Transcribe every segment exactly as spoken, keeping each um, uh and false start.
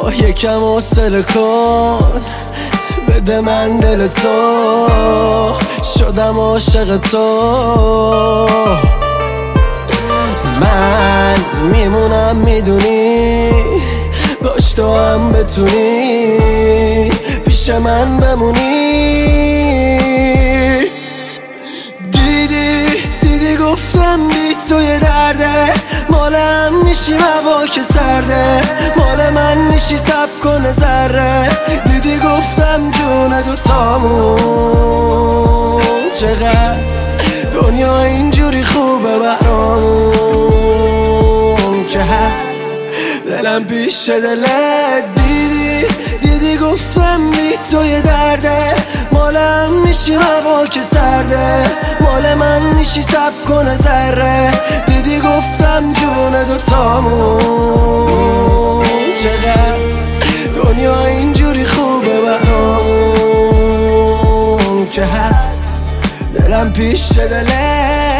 یکم حوصله کن، بده من دل تو، شدم عاشق تو. من میمونم میدونی، باش تو هم بتونی پیش من بمونی. دیدی دیدی گفتم بی تو یه درده، مال هم میشی هوا که سرده، مال من میشی سب کنه ذره. دیدی گفتم جون دوتامون چقدر دنیا اینجوری خوبه برامون که هست دلم پیش دلت. دیدی دیدی گفتم بی تو یه درده، مالم میشی هوا که سرده، مال من میشی سب کنه ذره. دیدی گفتم جون دوتامون چقدر دنیا اینجوری خوبه برامون که هست دلم پیش دلت.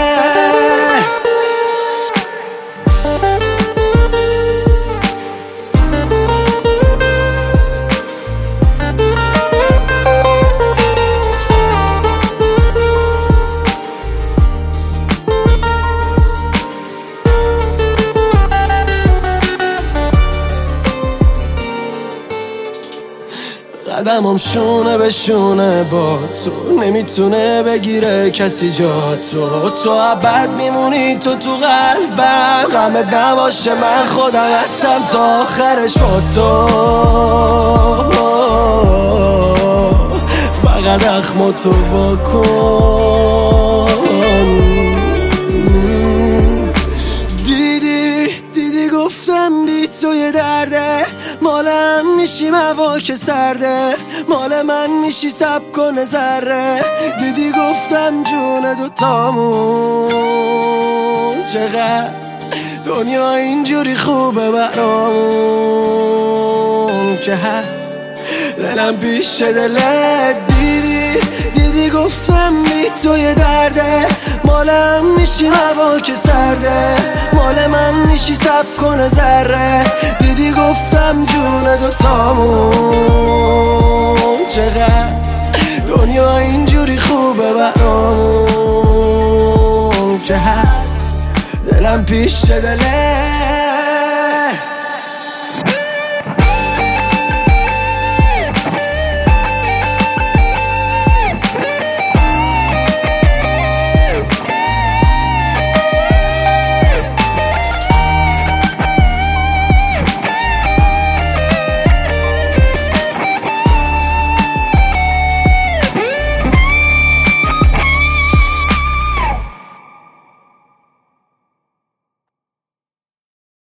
قدمم شونه به شونه با تو، نمیتونه بگیره کسی جا تو. تو ابد میمونی تو تو قلبم، غمت نباشه من خودم هستم تا آخرش با تو. فقط اخم تو واکن. دیدی دیدی گفتم بی تو یه درده، مالم میشی هوا که سرده، مال من میشی سب کنه ذره. دیدی گفتم جون دوتامون چقدر دنیا اینجوری خوبه برامون که هست دلم پیش دلت. دیدی دیدی گفتم بی تو یه درده، مالم میشی هوا که سرده، مال من میشی سب کنه ذره. دیدی گفتم جون دوتامون چقدر دنیا اینجوری خوبه برامون که هست دلم پیش دلت.